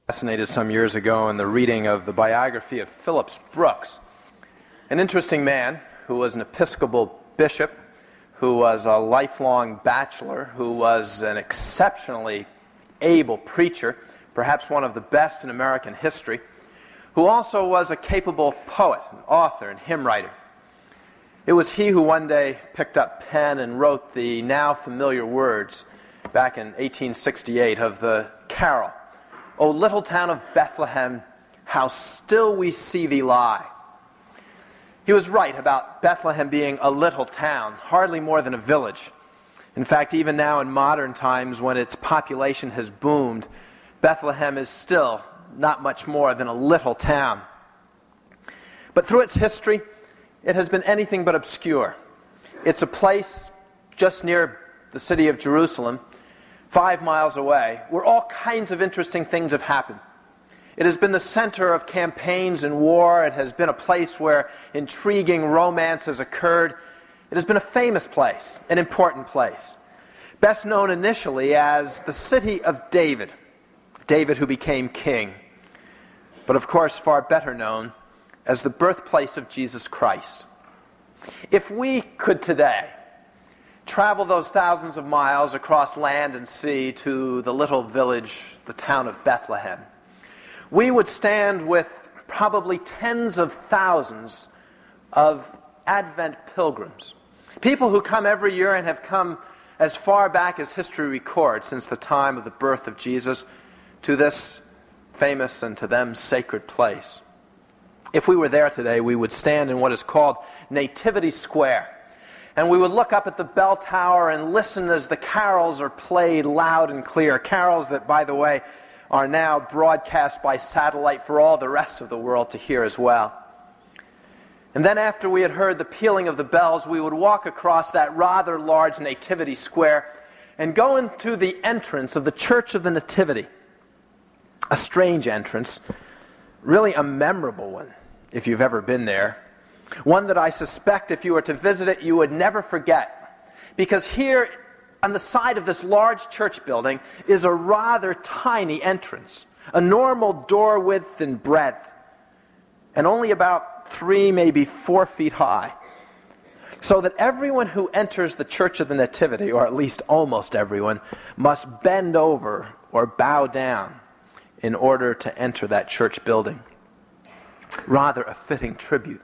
Fascinated some years ago in the reading of the biography of Phillips Brooks, an interesting man who was an Episcopal bishop, who was a lifelong bachelor, who was an exceptionally able preacher, perhaps one of the best in American history, who also was a capable poet, an author, and hymn writer. It was he who one day picked up pen and wrote the now familiar words back in 1868 of the carol, "O little town of Bethlehem, how still we see thee lie." He was right about Bethlehem being a little town, hardly more than a village. In fact, even now in modern times when its population has boomed, Bethlehem is still not much more than a little town. But through its history, it has been anything but obscure. It's a place just near the city of Jerusalem, 5 miles away, where all kinds of interesting things have happened. It has been the center of campaigns and war. It has been a place where intriguing romance has occurred. It has been a famous place, an important place. Best known initially as the city of David, David who became king. But of course far better known as the birthplace of Jesus Christ. If we could today travel those thousands of miles across land and sea to the little village, the town of Bethlehem, we would stand with probably tens of thousands of Advent pilgrims, people who come every year and have come as far back as history records since the time of the birth of Jesus to this famous and to them sacred place. If we were there today, we would stand in what is called Nativity Square. And we would look up at the bell tower and listen as the carols are played loud and clear. Carols that, by the way, are now broadcast by satellite for all the rest of the world to hear as well. And then after we had heard the pealing of the bells, we would walk across that rather large Nativity Square and go into the entrance of the Church of the Nativity. A strange entrance, really a memorable one, if you've ever been there. One that I suspect if you were to visit it, you would never forget. Because here on the side of this large church building is a rather tiny entrance, a normal door width and breadth, and only about 3, maybe 4 feet high. So that everyone who enters the Church of the Nativity, or at least almost everyone, must bend over or bow down in order to enter that church building. Rather a fitting tribute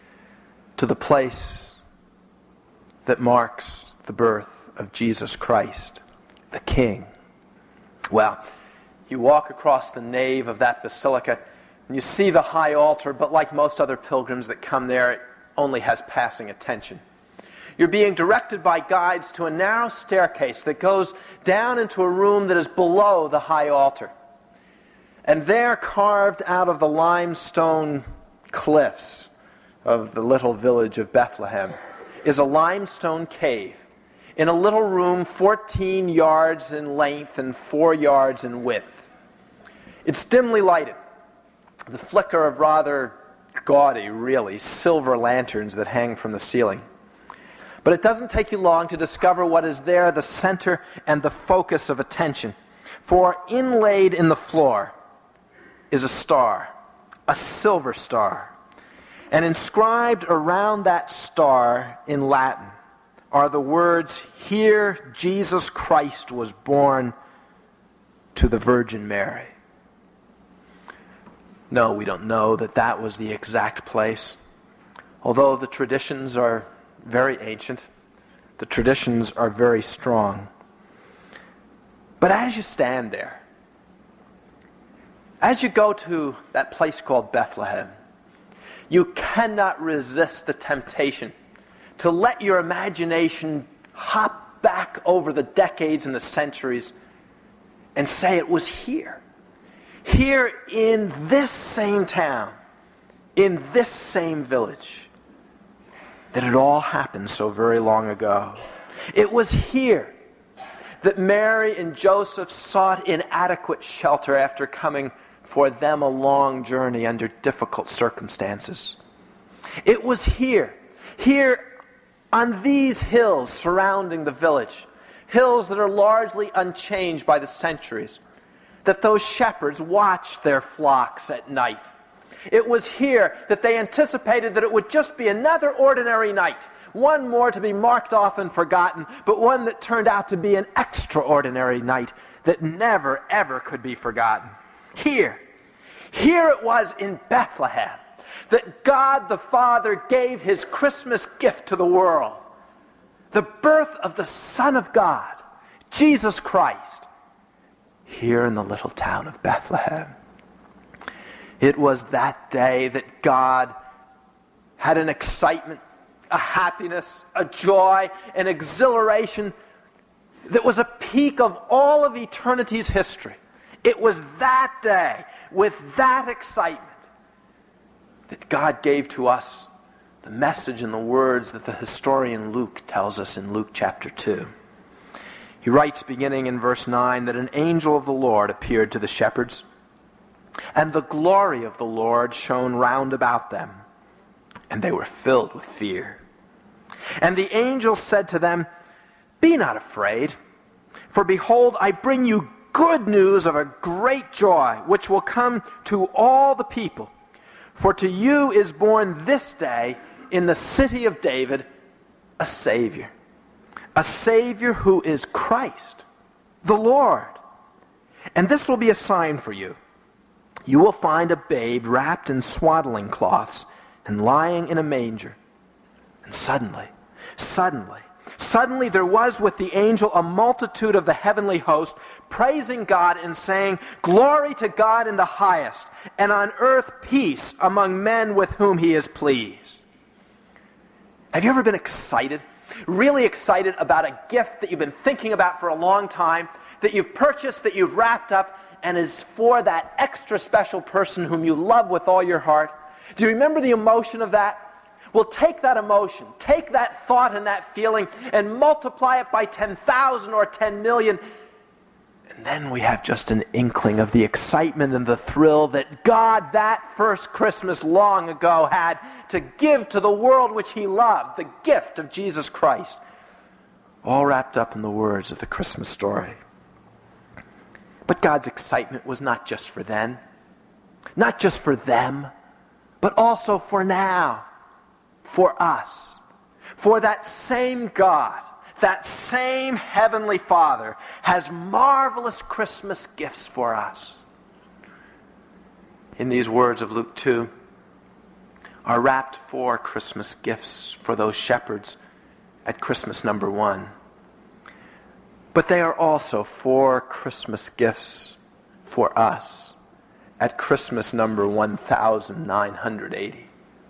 to the place that marks the birth of Jesus Christ, the King. Well, you walk across the nave of that basilica and you see the high altar, but like most other pilgrims that come there, it only has passing attention. You're being directed by guides to a narrow staircase that goes down into a room that is below the high altar. And there, carved out of the limestone cliffs of the little village of Bethlehem, is a limestone cave in a little room 14 yards in length and 4 yards in width. It's dimly lighted. The flicker of rather gaudy, really, silver lanterns that hang from the ceiling. But it doesn't take you long to discover what is there, the center and the focus of attention. For inlaid in the floor is a star, a silver star. And inscribed around that star in Latin are the words, "Here Jesus Christ was born to the Virgin Mary." No, we don't know that that was the exact place. Although the traditions are very ancient, the traditions are very strong. But as you stand there, as you go to that place called Bethlehem, you cannot resist the temptation to let your imagination hop back over the decades and the centuries and say it was here. Here in this same town, in this same village, that it all happened so very long ago. It was here that Mary and Joseph sought inadequate shelter after coming for them a long journey under difficult circumstances. It was here on these hills surrounding the village, hills that are largely unchanged by the centuries, that those shepherds watched their flocks at night. It was here that they anticipated that it would just be another ordinary night, one more to be marked off and forgotten, but one that turned out to be an extraordinary night that never, ever could be forgotten. Here it was in Bethlehem that God the Father gave his Christmas gift to the world, the birth of the Son of God, Jesus Christ, here in the little town of Bethlehem. It was that day that God had an excitement, a happiness, a joy, an exhilaration that was a peak of all of eternity's history. It was that day, with that excitement, that God gave to us the message and the words that the historian Luke tells us in Luke chapter 2. He writes, beginning in verse 9, that an angel of the Lord appeared to the shepherds, and the glory of the Lord shone round about them, and they were filled with fear. And the angel said to them, "Be not afraid, for behold, I bring you good news of a great joy, which will come to all the people. For to you is born this day in the city of David a Savior who is Christ, the Lord. And this will be a sign for you. You will find a babe wrapped in swaddling cloths and lying in a manger." And suddenly, there was with the angel a multitude of the heavenly host, praising God and saying, "Glory to God in the highest, and on earth peace among men with whom he is pleased." Have you ever been excited, really excited about a gift that you've been thinking about for a long time, that you've purchased, that you've wrapped up, and is for that extra special person whom you love with all your heart? Do you remember the emotion of that? Well, take that emotion, take that thought and that feeling, and multiply it by 10,000 or 10 million. And then we have just an inkling of the excitement and the thrill that God that first Christmas long ago had to give to the world which he loved, the gift of Jesus Christ, all wrapped up in the words of the Christmas story. But God's excitement was not just for then, not just for them, but also for now, for us. For that same God, that same Heavenly Father, has marvelous Christmas gifts for us. In these words of Luke 2 are wrapped 4 Christmas gifts for those shepherds at Christmas number 1. But they are also 4 Christmas gifts for us at Christmas number 1980.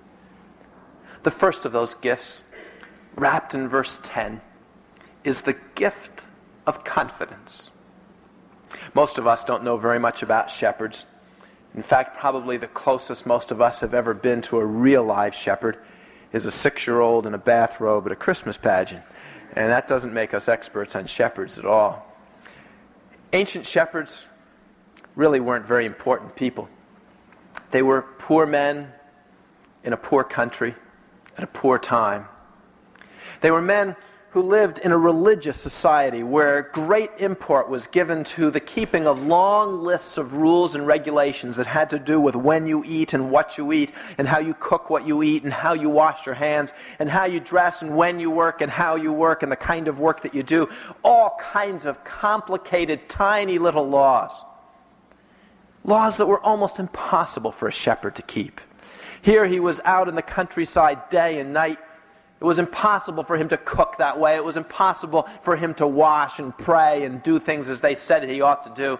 The first of those gifts, wrapped in verse 10, is the gift of confidence. Most of us don't know very much about shepherds. In fact, probably the closest most of us have ever been to a real live shepherd is a 6-year-old in a bathrobe at a Christmas pageant. And that doesn't make us experts on shepherds at all. Ancient shepherds really weren't very important people. They were poor men in a poor country at a poor time. They were men who lived in a religious society where great import was given to the keeping of long lists of rules and regulations that had to do with when you eat and what you eat and how you cook what you eat and how you wash your hands and how you dress and when you work and how you work and the kind of work that you do. All kinds of complicated, tiny little laws. Laws that were almost impossible for a shepherd to keep. Here he was out in the countryside day and night. It was impossible for him to cook that way. It was impossible for him to wash and pray and do things as they said he ought to do.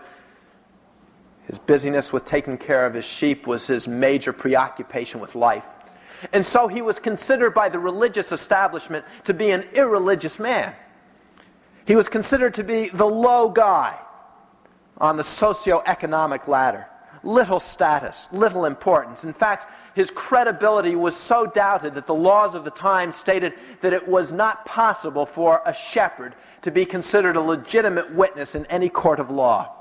His busyness with taking care of his sheep was his major preoccupation with life. And so he was considered by the religious establishment to be an irreligious man. He was considered to be the low guy on the socioeconomic ladder. Little status, little importance. In fact, his credibility was so doubted that the laws of the time stated that it was not possible for a shepherd to be considered a legitimate witness in any court of law.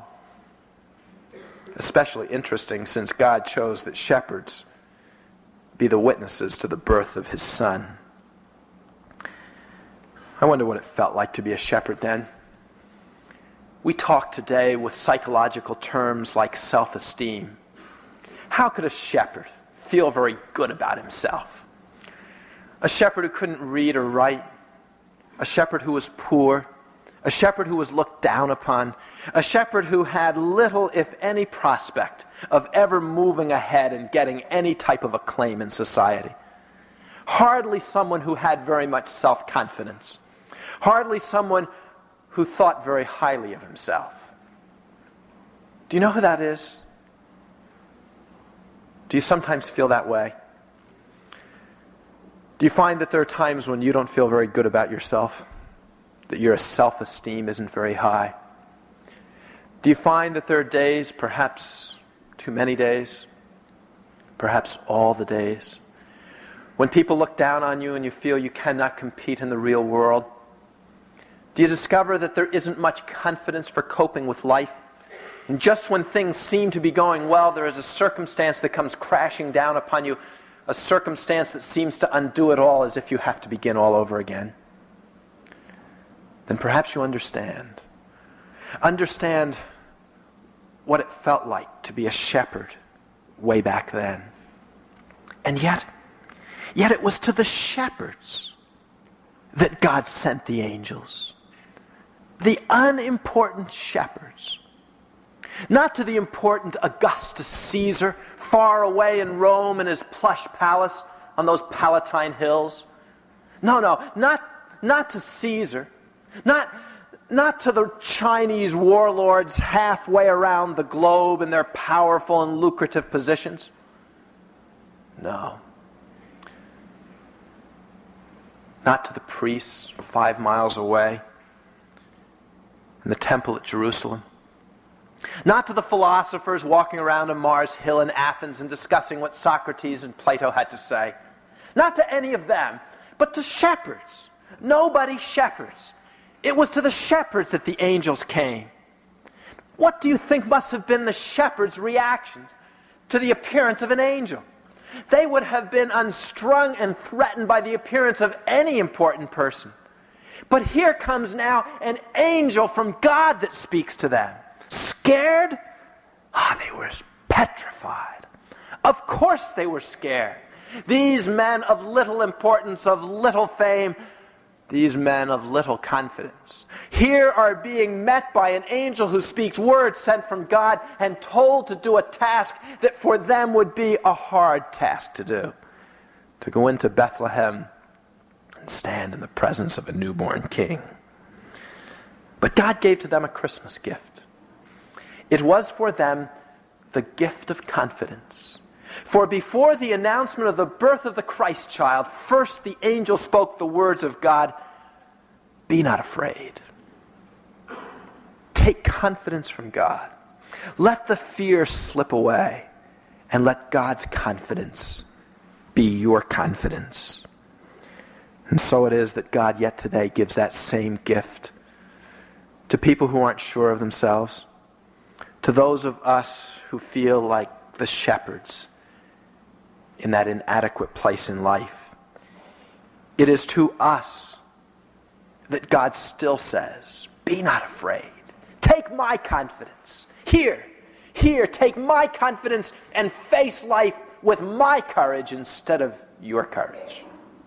Especially interesting since God chose that shepherds be the witnesses to the birth of his son. I wonder what it felt like to be a shepherd then. We talk today with psychological terms like self-esteem. How could a shepherd feel very good about himself? A shepherd who couldn't read or write, a shepherd who was poor, a shepherd who was looked down upon, a shepherd who had little, if any, prospect of ever moving ahead and getting any type of acclaim in society. Hardly someone who had very much self-confidence. Hardly someone who thought very highly of himself. Do you know who that is? Do you sometimes feel that way? Do you find that there are times when you don't feel very good about yourself? That your self-esteem isn't very high? Do you find that there are days, perhaps too many days, perhaps all the days, when people look down on you and you feel you cannot compete in the real world? Do you discover that there isn't much confidence for coping with life? And just when things seem to be going well, there is a circumstance that comes crashing down upon you, a circumstance that seems to undo it all as if you have to begin all over again. Then perhaps you understand. Understand what it felt like to be a shepherd way back then. And yet it was to the shepherds that God sent the angels. The unimportant shepherds. Not to the important Augustus Caesar, far away in Rome in his plush palace on those Palatine hills. No, not to Caesar. Not to the Chinese warlords halfway around the globe in their powerful and lucrative positions. No. Not to the priests 5 miles away in the temple at Jerusalem. Not to the philosophers walking around on Mars Hill in Athens and discussing what Socrates and Plato had to say. Not to any of them, but to shepherds. Nobody shepherds. It was to the shepherds that the angels came. What do you think must have been the shepherds' reactions to the appearance of an angel? They would have been unstrung and threatened by the appearance of any important person. But here comes now an angel from God that speaks to them. Scared? They were petrified. Of course they were scared. These men of little importance, of little fame, these men of little confidence, here are being met by an angel who speaks words sent from God and told to do a task that for them would be a hard task to do. To go into Bethlehem and stand in the presence of a newborn king. But God gave to them a Christmas gift. It was for them the gift of confidence. For before the announcement of the birth of the Christ child, first the angel spoke the words of God, "Be not afraid." Take confidence from God. Let the fear slip away, and let God's confidence be your confidence. And so it is that God yet today gives that same gift to people who aren't sure of themselves, to those of us who feel like the shepherds in that inadequate place in life. It is to us that God still says, "Be not afraid. Take my confidence. Here, take my confidence and face life with my courage instead of your courage."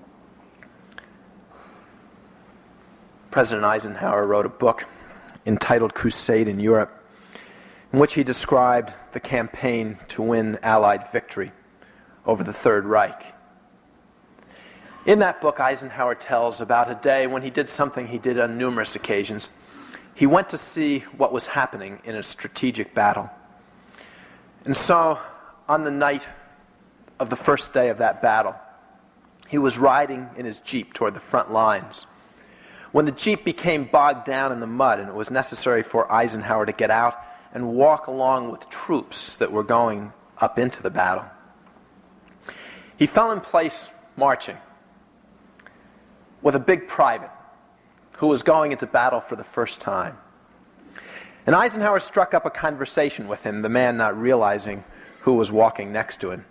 President Eisenhower wrote a book entitled Crusade in Europe, in which he described the campaign to win Allied victory over the Third Reich. In that book, Eisenhower tells about a day when he did something he did on numerous occasions. He went to see what was happening in a strategic battle. And so, on the night of the first day of that battle, he was riding in his Jeep toward the front lines, when the Jeep became bogged down in the mud and it was necessary for Eisenhower to get out and walk along with troops that were going up into the battle. He fell in place marching with a big private who was going into battle for the first time. And Eisenhower struck up a conversation with him, the man not realizing who was walking next to him.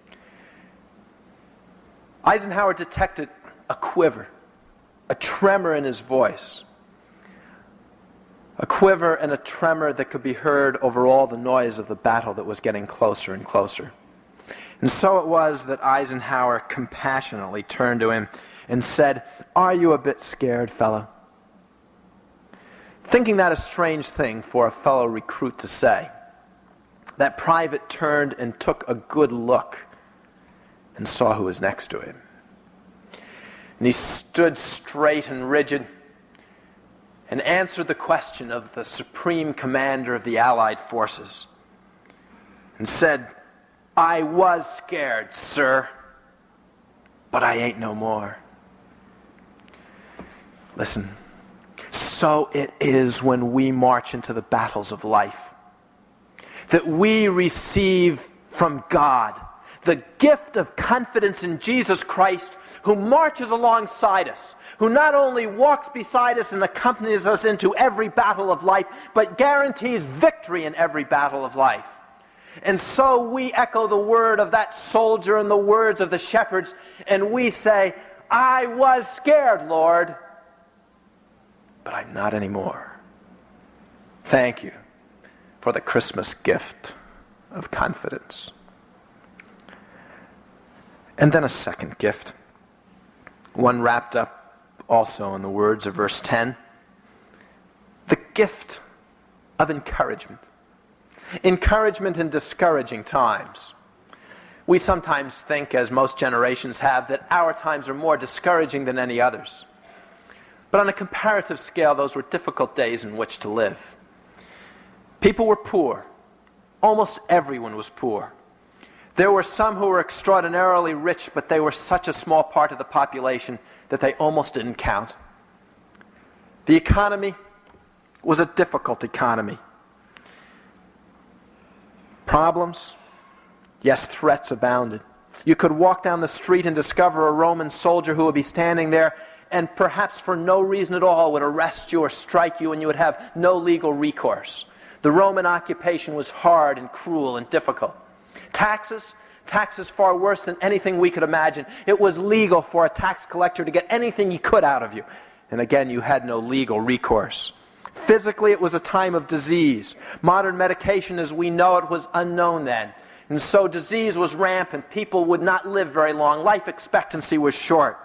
Eisenhower detected a quiver, a tremor in his voice. a quiver and a tremor that could be heard over all the noise of the battle that was getting closer and closer. And so it was that Eisenhower compassionately turned to him and said, "Are you a bit scared, fellow?" Thinking that a strange thing for a fellow recruit to say, that private turned and took a good look and saw who was next to him. And he stood straight and rigid and answered the question of the supreme commander of the Allied forces and said, "I was scared, sir, but I ain't no more." Listen, so it is when we march into the battles of life, that we receive from God the gift of confidence in Jesus Christ, who marches alongside us, who not only walks beside us and accompanies us into every battle of life, but guarantees victory in every battle of life. And so we echo the word of that soldier and the words of the shepherds, and we say, "I was scared, Lord, but I'm not anymore." Thank you for the Christmas gift of confidence. And then a second gift, one wrapped up also in the words of verse 10, the gift of encouragement. Encouragement in discouraging times. We sometimes think, as most generations have, that our times are more discouraging than any others. But on a comparative scale, those were difficult days in which to live. People were poor. Almost everyone was poor. There were some who were extraordinarily rich, but they were such a small part of the population that they almost didn't count. The economy was a difficult economy. Problems? Yes, threats abounded. You could walk down the street and discover a Roman soldier who would be standing there and perhaps for no reason at all would arrest you or strike you, and you would have no legal recourse. The Roman occupation was hard and cruel and difficult. Taxes far worse than anything we could imagine. It was legal for a tax collector to get anything he could out of you. And again, you had no legal recourse. Physically, it was a time of disease. Modern medication as we know it was unknown then. And so disease was rampant. People would not live very long. Life expectancy was short.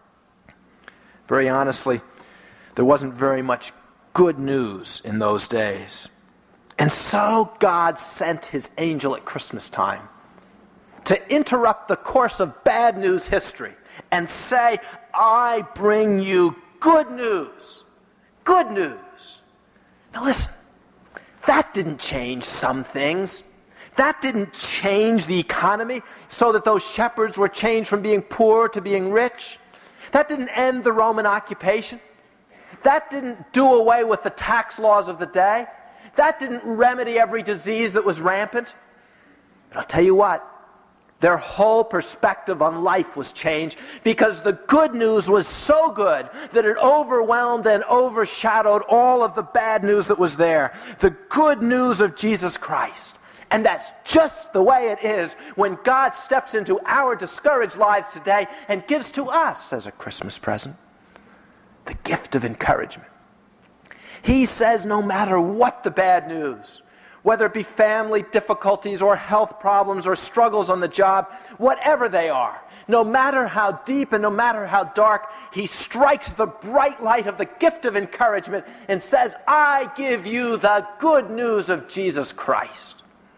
Very honestly, there wasn't very much good news in those days. And so God sent his angel at Christmas time to interrupt the course of bad news history and say, "I bring you good news." Good news. Now listen, that didn't change some things. That didn't change the economy so that those shepherds were changed from being poor to being rich. That didn't end the Roman occupation. That didn't do away with the tax laws of the day. That didn't remedy every disease that was rampant. But I'll tell you what, their whole perspective on life was changed because the good news was so good that it overwhelmed and overshadowed all of the bad news that was there. The good news of Jesus Christ. And that's just the way it is when God steps into our discouraged lives today and gives to us as a Christmas present the gift of encouragement. He says no matter what the bad news, whether it be family difficulties or health problems or struggles on the job, whatever they are, no matter how deep and no matter how dark, he strikes the bright light of the gift of encouragement and says, "I give you the good news of Jesus Christ."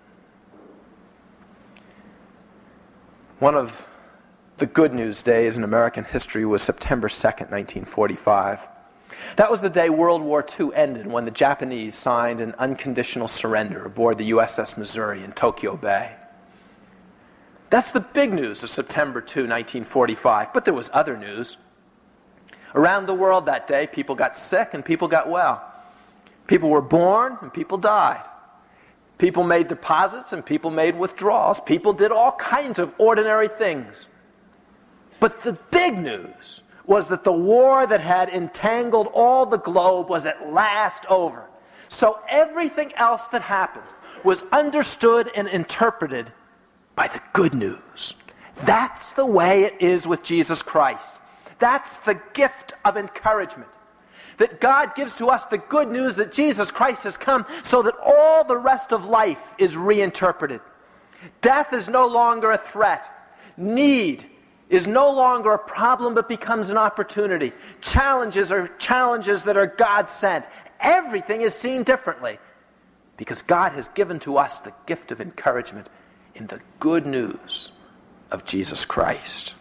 One of the good news days in American history was September 2nd, 1945. That was the day World War II ended, when the Japanese signed an unconditional surrender aboard the USS Missouri in Tokyo Bay. That's the big news of September 2, 1945. But there was other news. Around the world that day, people got sick and people got well. People were born and people died. People made deposits and people made withdrawals. People did all kinds of ordinary things. But the big news was that the war that had entangled all the globe was at last over. So everything else that happened was understood and interpreted by the good news. That's the way it is with Jesus Christ. That's the gift of encouragement. that God gives to us the good news that Jesus Christ has come so that all the rest of life is reinterpreted. Death is no longer a threat. Need is no longer a problem but becomes an opportunity. Challenges are challenges that are God-sent. Everything is seen differently because God has given to us the gift of encouragement in the good news of Jesus Christ.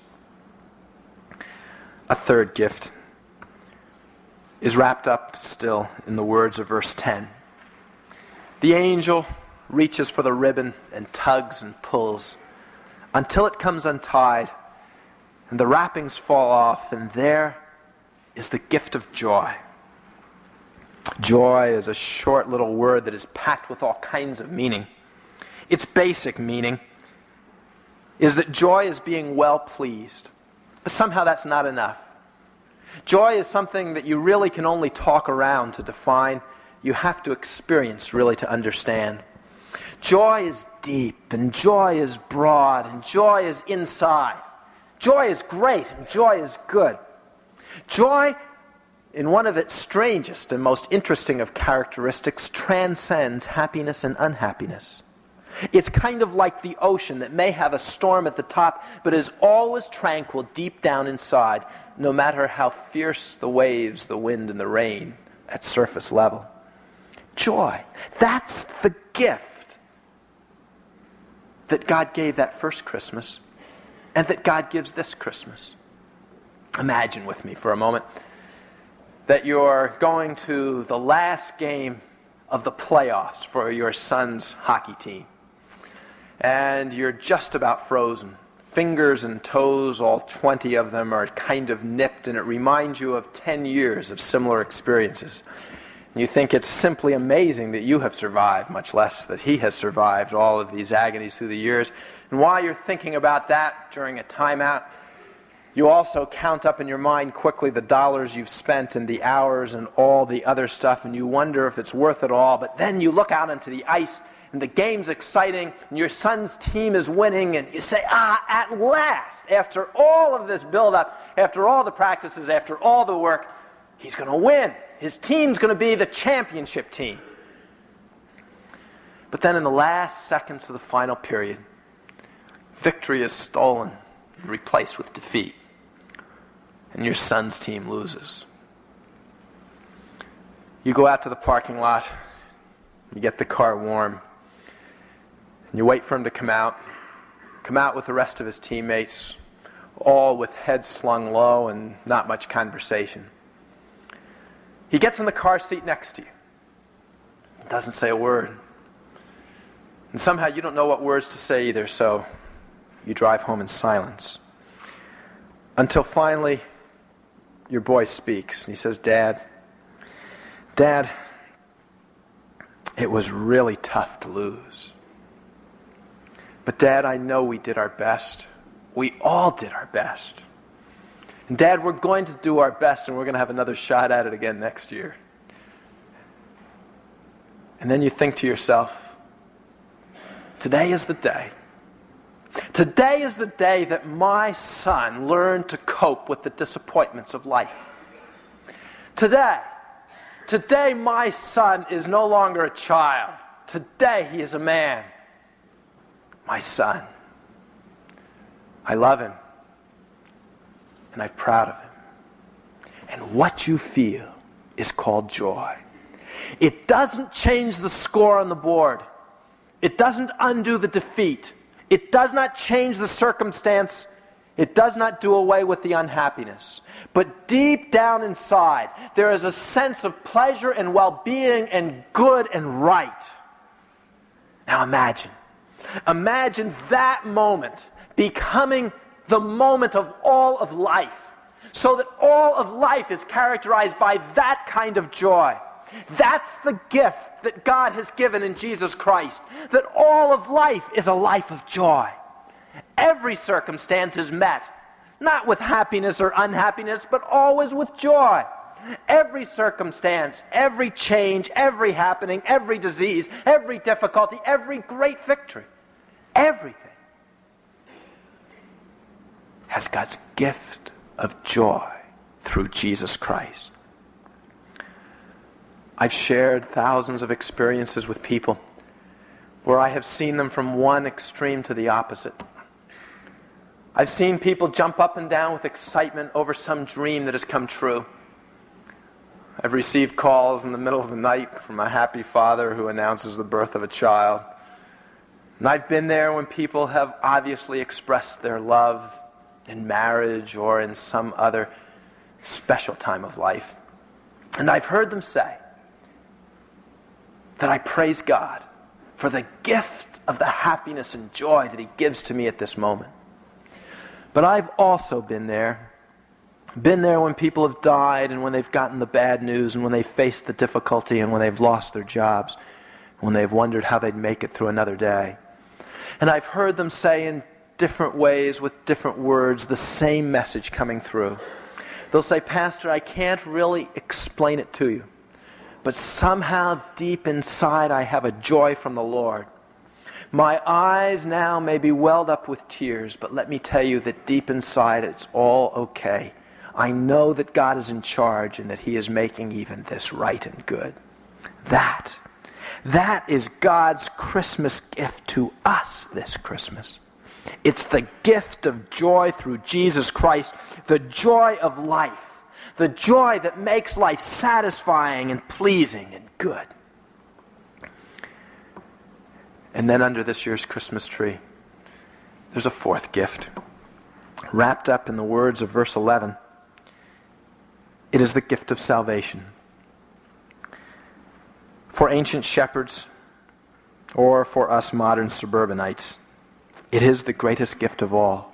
A third gift is wrapped up still in the words of verse 10. The angel reaches for the ribbon and tugs and pulls until it comes untied and the wrappings fall off, and there is the gift of joy. Joy is a short little word that is packed with all kinds of meaning. Its basic meaning is that joy is being well pleased. But somehow that's not enough. Joy is something that you really can only talk around to define. You have to experience really to understand. Joy is deep, and joy is broad, and joy is inside. Joy is great, and joy is good. Joy, in one of its strangest and most interesting of characteristics, transcends happiness and unhappiness. It's kind of like the ocean that may have a storm at the top, but is always tranquil deep down inside, no matter how fierce the waves, the wind, and the rain at surface level. Joy, that's the gift that God gave that first Christmas and that God gives this Christmas. Imagine with me for a moment that you're going to the last game of the playoffs for your son's hockey team. And you're just about frozen. Fingers and toes, all 20 of them, are kind of nipped, and it reminds you of 10 years of similar experiences. And you think it's simply amazing that you have survived, much less that he has survived all of these agonies through the years. And while you're thinking about that during a timeout, you also count up in your mind quickly the dollars you've spent and the hours and all the other stuff, and you wonder if it's worth it all. But then you look out onto the ice, and the game's exciting, and your son's team is winning, and you say, at last, after all of this build-up, after all the practices, after all the work, he's going to win. His team's going to be the championship team. But then in the last seconds of the final period, victory is stolen and replaced with defeat, and your son's team loses. You go out to the parking lot, you get the car warm, and you wait for him to come out with the rest of his teammates, all with heads slung low and not much conversation. He gets in the car seat next to you. Doesn't say a word. And somehow you don't know what words to say either, so you drive home in silence. Until finally, your boy speaks. And he says, Dad, it was really tough to lose. But Dad, I know we did our best. We all did our best. And Dad, we're going to do our best, and we're going to have another shot at it again next year. And then you think to yourself, today is the day. Today is the day that my son learned to cope with the disappointments of life. Today my son is no longer a child. Today he is a man. My son. I love him. And I'm proud of him. And what you feel is called joy. It doesn't change the score on the board. It doesn't undo the defeat. It does not change the circumstance. It does not do away with the unhappiness. But deep down inside, there is a sense of pleasure and well-being and good and right. Now imagine that moment becoming the moment of all of life, so that all of life is characterized by that kind of joy. That's the gift that God has given in Jesus Christ, that all of life is a life of joy. Every circumstance is met, not with happiness or unhappiness, but always with joy. Every circumstance, every change, every happening, every disease, every difficulty, every great victory, everything has God's gift of joy through Jesus Christ. I've shared thousands of experiences with people where I have seen them from one extreme to the opposite. I've seen people jump up and down with excitement over some dream that has come true. I've received calls in the middle of the night from a happy father who announces the birth of a child. And I've been there when people have obviously expressed their love in marriage or in some other special time of life. And I've heard them say that I praise God for the gift of the happiness and joy that He gives to me at this moment. But I've also been there when people have died and when they've gotten the bad news and when they've faced the difficulty and when they've lost their jobs, when they've wondered how they'd make it through another day. And I've heard them say in different ways with different words the same message coming through. They'll say, "Pastor, I can't really explain it to you, but somehow deep inside I have a joy from the Lord. My eyes now may be welled up with tears, but let me tell you that deep inside it's all okay. I know that God is in charge and that He is making even this right and good." That is God's Christmas gift to us this Christmas. It's the gift of joy through Jesus Christ, the joy of life, the joy that makes life satisfying and pleasing and good. And then under this year's Christmas tree, there's a fourth gift, wrapped up in the words of verse 11. It is the gift of salvation. For ancient shepherds, or for us modern suburbanites, it is the greatest gift of all.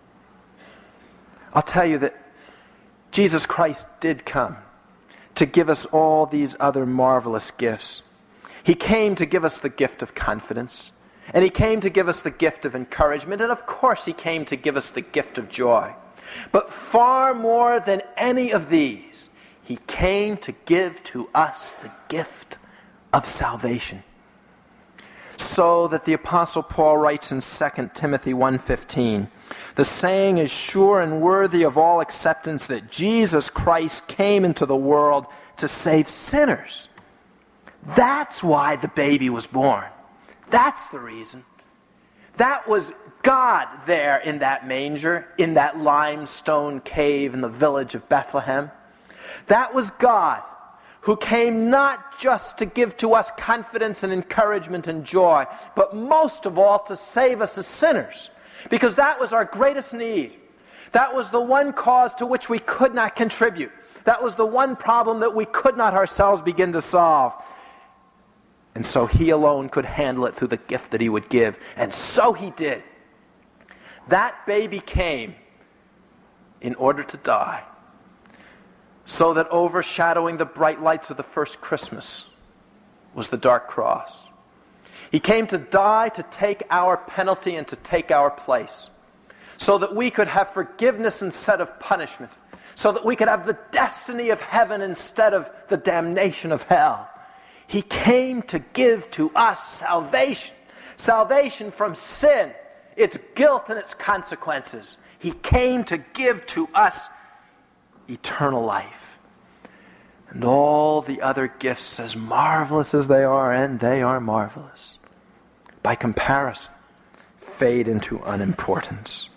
I'll tell you that Jesus Christ did come to give us all these other marvelous gifts. He came to give us the gift of confidence, and He came to give us the gift of encouragement, and of course He came to give us the gift of joy. But far more than any of these, He came to give to us the gift of salvation. So that the Apostle Paul writes in 2 Timothy 1:15, "The saying is sure and worthy of all acceptance that Jesus Christ came into the world to save sinners." That's why the baby was born. That's the reason. That was God there in that manger, in that limestone cave in the village of Bethlehem. That was God who came not just to give to us confidence and encouragement and joy, but most of all to save us as sinners, because that was our greatest need. That was the one cause to which we could not contribute. That was the one problem that we could not ourselves begin to solve. And so He alone could handle it through the gift that He would give. And so He did. That baby came in order to die, so that overshadowing the bright lights of the first Christmas was the dark cross. He came to die to take our penalty and to take our place, so that we could have forgiveness instead of punishment, so that we could have the destiny of heaven instead of the damnation of hell. He came to give to us salvation. Salvation from sin, its guilt and its consequences. He came to give to us eternal life. And all the other gifts, as marvelous as they are, and they are marvelous, by comparison, fade into unimportance.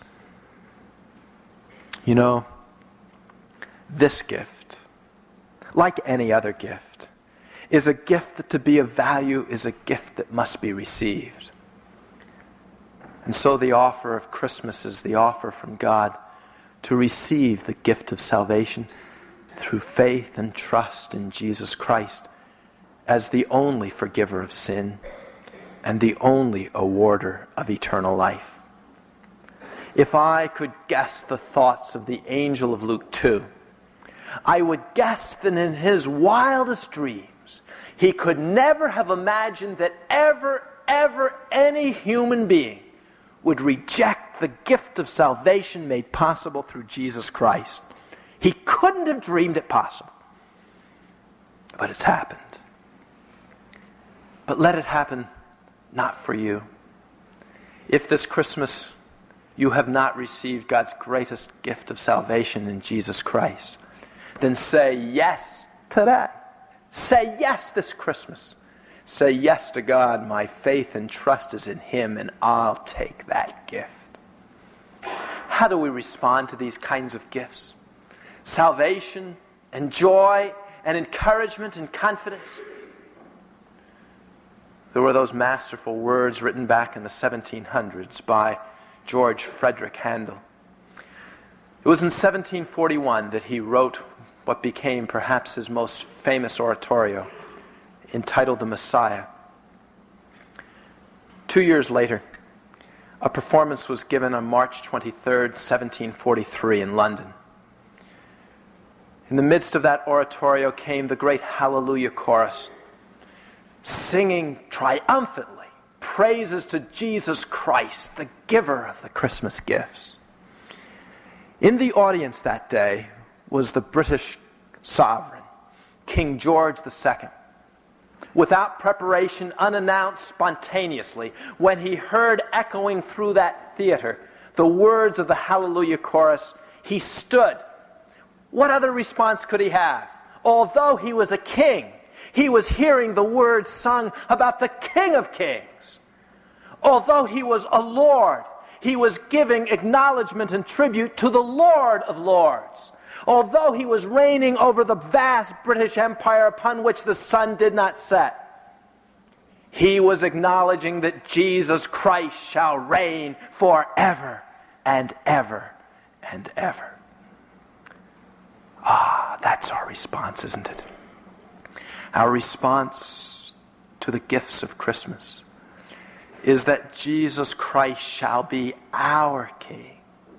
You know, this gift, like any other gift, is a gift that to be of value is a gift that must be received. And so the offer of Christmas is the offer from God to receive the gift of salvation through faith and trust in Jesus Christ as the only forgiver of sin and the only awarder of eternal life. If I could guess the thoughts of the angel of Luke 2, I would guess that in his wildest dreams, he could never have imagined that ever any human being would reject the gift of salvation made possible through Jesus Christ. He couldn't have dreamed it possible. But it's happened. But let it happen not for you. If this Christmas you have not received God's greatest gift of salvation in Jesus Christ, then say yes to that. Say yes this Christmas. Say yes to God. My faith and trust is in Him, and I'll take that gift. How do we respond to these kinds of gifts? Salvation and joy and encouragement and confidence. There were those masterful words written back in the 1700s by George Frederick Handel. It was in 1741 that he wrote what became perhaps his most famous oratorio, entitled The Messiah. 2 years later, a performance was given on March 23rd, 1743 in London. In the midst of that oratorio came the great Hallelujah chorus, singing triumphantly praises to Jesus Christ, the giver of the Christmas gifts. In the audience that day was the British sovereign, King George II. Without preparation, unannounced, spontaneously, when he heard echoing through that theater the words of the Hallelujah chorus, he stood. What other response could he have? Although he was a king, he was hearing the words sung about the King of Kings. Although he was a lord, he was giving acknowledgement and tribute to the Lord of Lords. Although he was reigning over the vast British Empire upon which the sun did not set, he was acknowledging that Jesus Christ shall reign forever and ever and ever. Ah, that's our response, isn't it? Our response to the gifts of Christmas is that Jesus Christ shall be our King,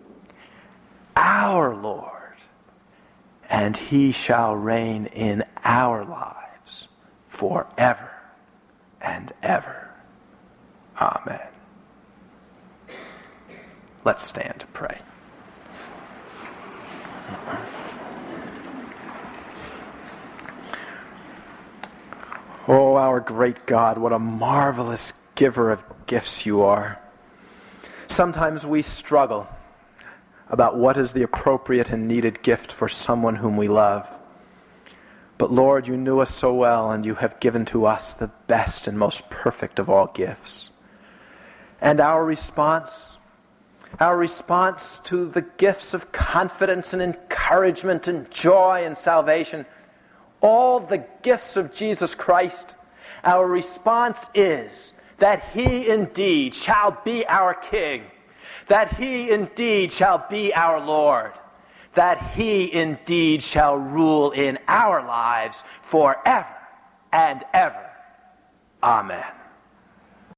our Lord, and He shall reign in our lives forever and ever. Amen. Let's stand to pray. Oh, our great God, what a marvelous giver of gifts you are. Sometimes we struggle about what is the appropriate and needed gift for someone whom we love. But Lord, you knew us so well, and you have given to us the best and most perfect of all gifts. And our response to the gifts of confidence and encouragement and joy and salvation, all the gifts of Jesus Christ, our response is that He indeed shall be our King, that He indeed shall be our Lord, that He indeed shall rule in our lives forever and ever. Amen.